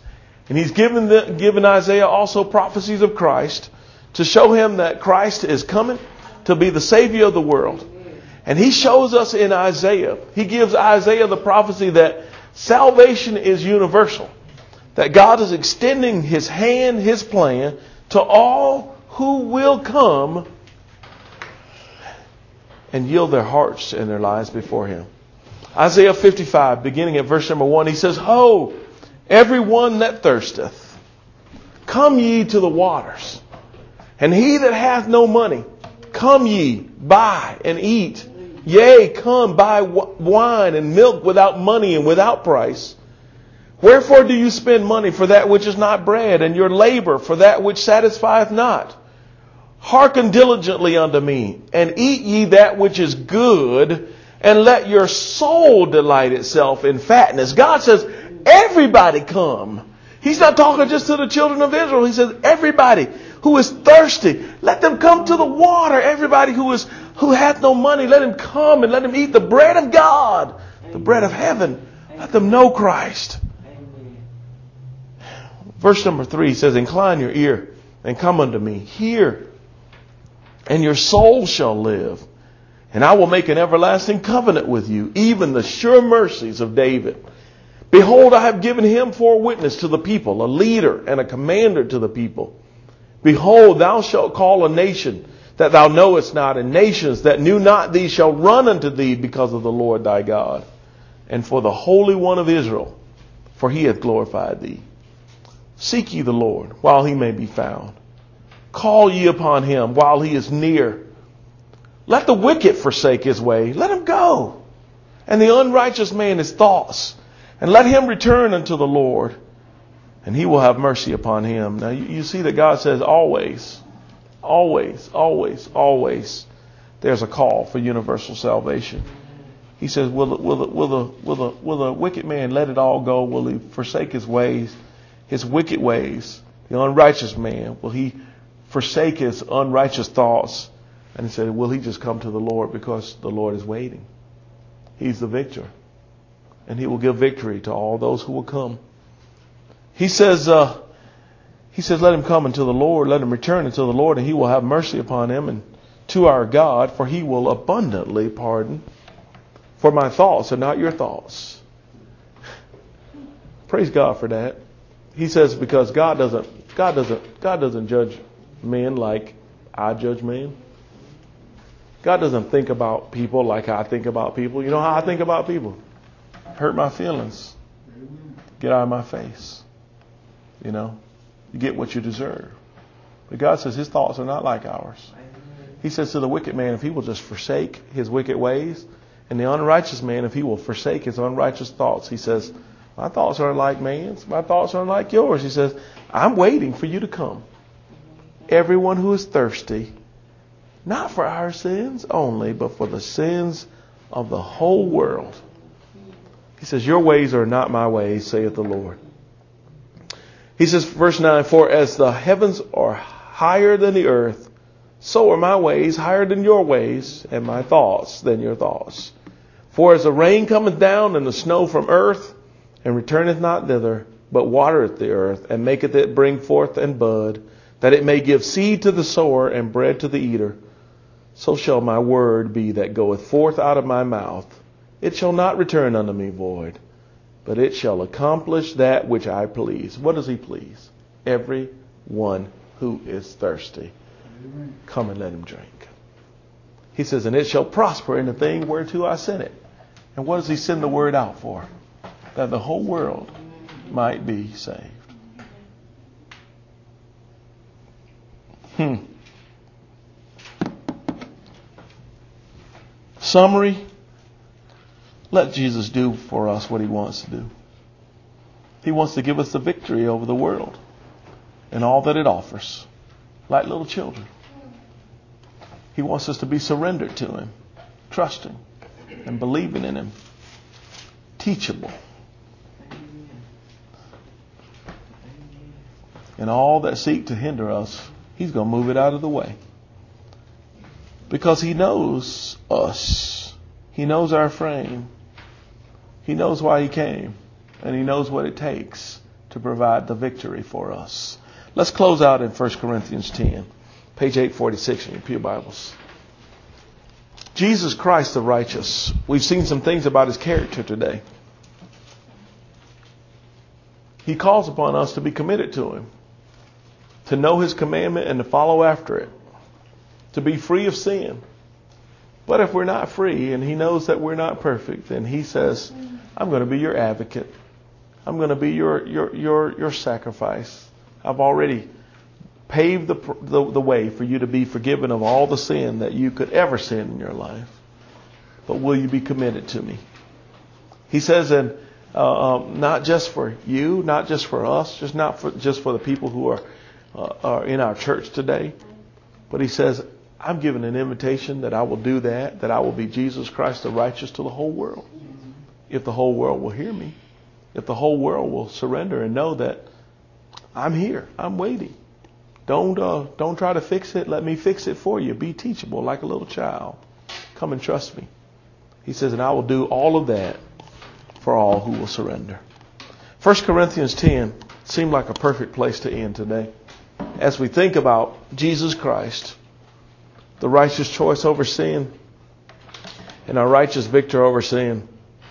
And he's given, the, given Isaiah also prophecies of Christ to show him that Christ is coming to be the Savior of the world. And he shows us in Isaiah, he gives Isaiah the prophecy that salvation is universal. That God is extending his hand, his plan to all who will come and yield their hearts and their lives before him. Isaiah fifty-five, beginning at verse number one, he says, Ho, everyone that thirsteth, come ye to the waters. And he that hath no money, come ye, buy and eat. Yea, come, buy wine and milk without money and without price. Wherefore do you spend money for that which is not bread, and your labor for that which satisfieth not? Hearken diligently unto me, and eat ye that which is good, and let your soul delight itself in fatness. God says, everybody come. He's not talking just to the children of Israel. He says, everybody who is thirsty, let them come to the water. Everybody who is who hath no money, let him come and let him eat the bread of God, the bread of heaven. Let them know Christ. Verse number three says, Incline your ear and come unto me. Hear, and your soul shall live. And I will make an everlasting covenant with you, even the sure mercies of David. Behold, I have given him for a witness to the people, a leader and a commander to the people. Behold, thou shalt call a nation that thou knowest not, and nations that knew not thee shall run unto thee because of the Lord thy God, and for the Holy One of Israel, for he hath glorified thee. Seek ye the Lord while he may be found. Call ye upon him while he is near. Let the wicked forsake his way. Let him go. And the unrighteous man his thoughts. And let him return unto the Lord. And he will have mercy upon him. Now you, you see that God says always, always, always, always there's a call for universal salvation. He says, will the, will the, will the, will the, will the wicked man let it all go? Will he forsake his ways, his wicked ways? The unrighteous man, will he forsake his unrighteous thoughts? And he said, will he just come to the Lord because the Lord is waiting? He's the victor. And he will give victory to all those who will come. He says, uh, he says, let him come unto the Lord, let him return unto the Lord, and he will have mercy upon him, and to our God, for he will abundantly pardon. For my thoughts are not your thoughts. Praise God for that. He says, because God doesn't, God doesn't, God doesn't judge men like I judge men. God doesn't think about people like I think about people. You know how I think about people? Hurt my feelings. Get out of my face. You know, you get what you deserve. But God says his thoughts are not like ours. He says to the wicked man, if he will just forsake his wicked ways, and the unrighteous man, if he will forsake his unrighteous thoughts, he says, my thoughts aren't like man's. My thoughts aren't like yours. He says, I'm waiting for you to come. Everyone who is thirsty, not for our sins only, but for the sins of the whole world. He says, your ways are not my ways, saith the Lord. He says, verse nine, for as the heavens are higher than the earth, so are my ways higher than your ways, and my thoughts than your thoughts. For as the rain cometh down and the snow from earth, and returneth not thither, but watereth the earth, and maketh it bring forth and bud, that it may give seed to the sower and bread to the eater, so shall my word be that goeth forth out of my mouth. It shall not return unto me void, but it shall accomplish that which I please. What does he please? Every one who is thirsty, come and let him drink. He says, and it shall prosper in the thing whereto I sent it. And what does he send the word out for? That the whole world might be saved. Hmm. Summary. Let Jesus do for us what he wants to do. He wants to give us the victory over the world and all that it offers, like little children. He wants us to be surrendered to him, trusting and believing in him, teachable. And all that seek to hinder us, he's going to move it out of the way. Because he knows us. He knows our frame. He knows why he came. And he knows what it takes to provide the victory for us. Let's close out in First Corinthians ten, page eight forty-six in your pew Bibles. Jesus Christ the righteous. We've seen some things about his character today. He calls upon us to be committed to him, to know his commandment and to follow after it, to be free of sin. But if we're not free and he knows that we're not perfect, then he says, I'm going to be your advocate. I'm going to be your your your your sacrifice. I've already paved the, the the way for you to be forgiven of all the sin that you could ever sin in your life. But will you be committed to me? He says, and uh, um, not just for you, not just for us, just not for just for the people who are uh, are in our church today, but he says, I'm giving an invitation that I will do that, that I will be Jesus Christ the righteous to the whole world. If the whole world will hear me, if the whole world will surrender and know that I'm here, I'm waiting. Don't uh, don't try to fix it. Let me fix it for you. Be teachable like a little child. Come and trust me. He says, and I will do all of that for all who will surrender. First Corinthians ten seemed like a perfect place to end today. As we think about Jesus Christ, the righteous choice over sin, and our righteous victor over sin,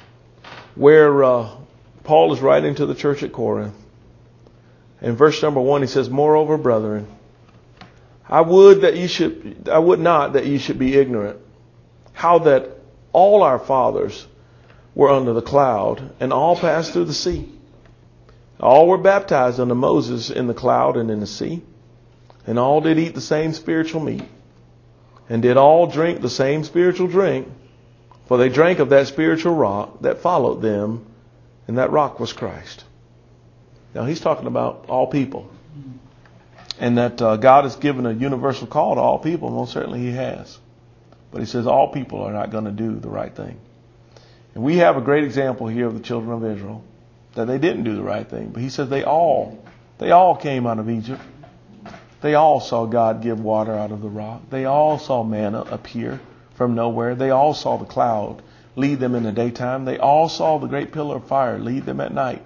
where uh, Paul is writing to the church at Corinth. In verse number one, he says, moreover, brethren, I would that you should, I would not that you should be ignorant, how that all our fathers were under the cloud, and all passed through the sea. All were baptized unto Moses in the cloud and in the sea, and all did eat the same spiritual meat, and did all drink the same spiritual drink, for they drank of that spiritual rock that followed them, and that rock was Christ. Now he's talking about all people. And that uh, God has given a universal call to all people. Most certainly he has. But he says all people are not going to do the right thing. And we have a great example here of the children of Israel, that they didn't do the right thing. But he says they all, they all came out of Egypt. They all saw God give water out of the rock. They all saw manna appear from nowhere. They all saw the cloud lead them in the daytime. They all saw the great pillar of fire lead them at night.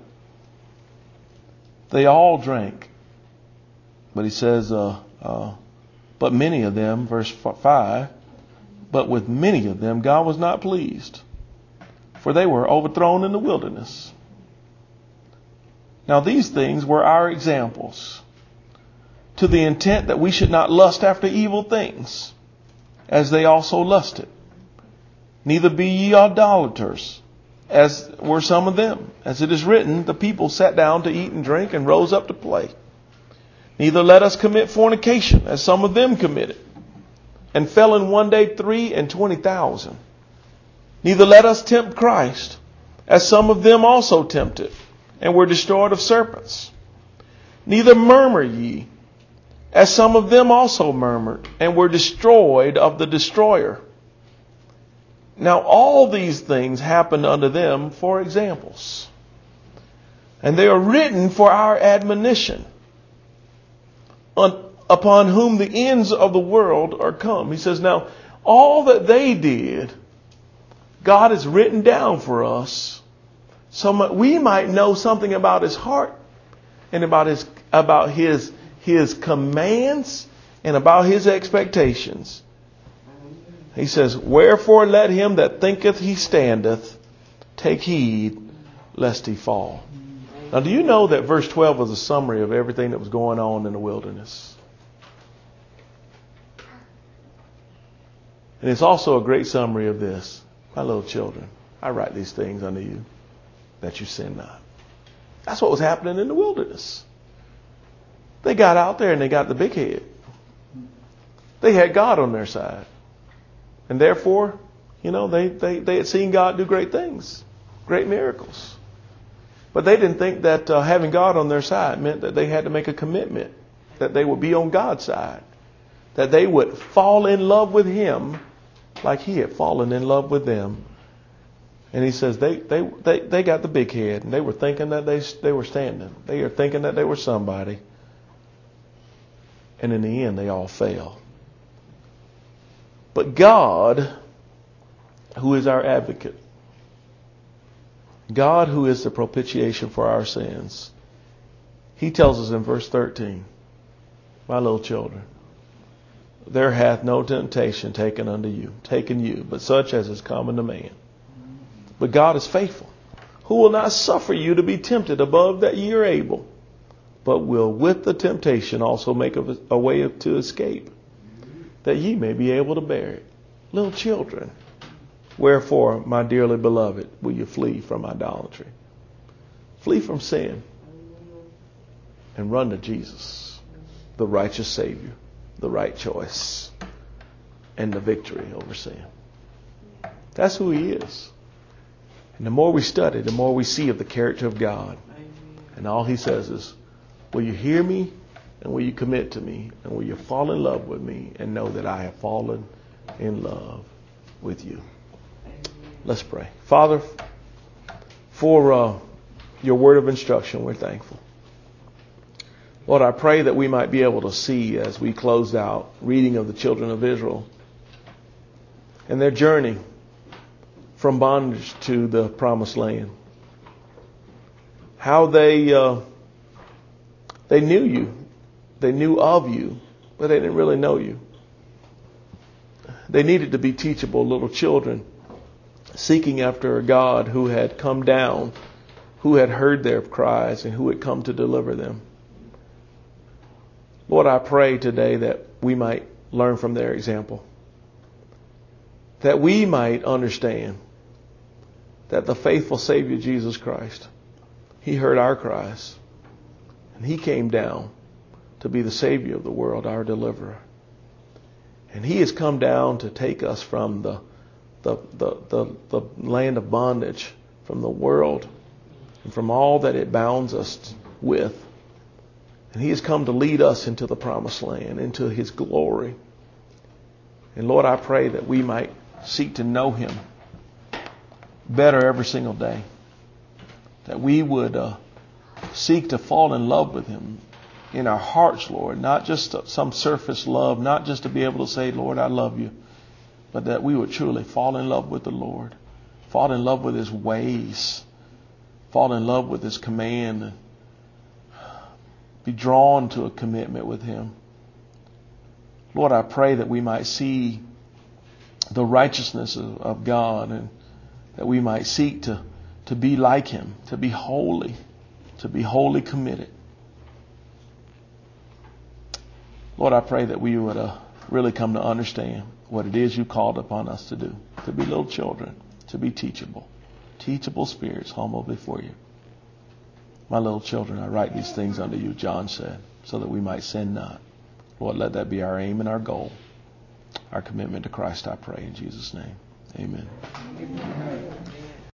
They all drank. But he says, uh, uh, but many of them, verse five, but with many of them God was not pleased, for they were overthrown in the wilderness. Now these things were our examples, to the intent that we should not lust after evil things, as they also lusted. Neither be ye idolaters, as were some of them. As it is written, the people sat down to eat and drink and rose up to play. Neither let us commit fornication, as some of them committed, and fell in one day three and twenty thousand. Neither let us tempt Christ, as some of them also tempted, and were destroyed of serpents. Neither murmur ye, as some of them also murmured, and were destroyed of the destroyer. Now all these things happened unto them for examples, and they are written for our admonition, on, upon whom the ends of the world are come. He says, now all that they did, God has written down for us, so we might know something about his heart, and about his about his his commands, and about his expectations. He says, wherefore let him that thinketh he standeth take heed lest he fall. Now, do you know that verse twelve was a summary of everything that was going on in the wilderness? And it's also a great summary of this. My little children, I write these things unto you, that you sin not. That's what was happening in the wilderness. They got out there and they got the big head. They had God on their side. And therefore, you know, they, they, they had seen God do great things, great miracles. But they didn't think that uh, having God on their side meant that they had to make a commitment, that they would be on God's side, that they would fall in love with him like he had fallen in love with them. And he says they, they, they, they got the big head, and they were thinking that they, they were standing. They were thinking that they were somebody. And in the end, they all fell. But God, who is our advocate, God who is the propitiation for our sins, He tells us in verse thirteen, my little children, there hath no temptation taken unto you, taken you, but such as is common to man. But God is faithful, who will not suffer you to be tempted above that ye are able, but will with the temptation also make a, a way of, to escape, that ye may be able to bear it. Little children, wherefore, my dearly beloved, will you flee from idolatry? Flee from sin and run to Jesus, the righteous Savior, the right choice, and the victory over sin. That's who He is. And the more we study, the more we see of the character of God. And all He says is, will you hear me and will you commit to me and will you fall in love with me and know that I have fallen in love with you? Let's pray. Father, for uh, your word of instruction, we're thankful. Lord, I pray that we might be able to see as we closed out reading of the children of Israel and their journey from bondage to the promised land. How they uh, they knew you, they knew of you, but they didn't really know you. They needed to be teachable little children, seeking after a God who had come down, who had heard their cries, and who had come to deliver them. Lord, I pray today that we might learn from their example, that we might understand that the faithful Savior Jesus Christ, He heard our cries, and He came down to be the Savior of the world, our deliverer. And He has come down to take us from the the the the, the land of bondage, from the world, and from all that it bounds us with. And He has come to lead us into the promised land, into His glory. And Lord, I pray that we might seek to know Him better every single day. That we would uh, seek to fall in love with Him in our hearts, Lord. Not just some surface love, not just to be able to say, Lord, I love you. But that we would truly fall in love with the Lord. Fall in love with His ways. Fall in love with His command. Be drawn to a commitment with Him. Lord, I pray that we might see the righteousness of, of God, and that we might seek to, to be like Him, to be holy, to be wholly committed. Lord, I pray that we would uh, really come to understand what it is You called upon us to do, to be little children, to be teachable, teachable spirits, humble before You. My little children, I write these things unto you, John said, so that we might sin not. Lord, let that be our aim and our goal, our commitment to Christ, I pray in Jesus' name. Amen. Amen.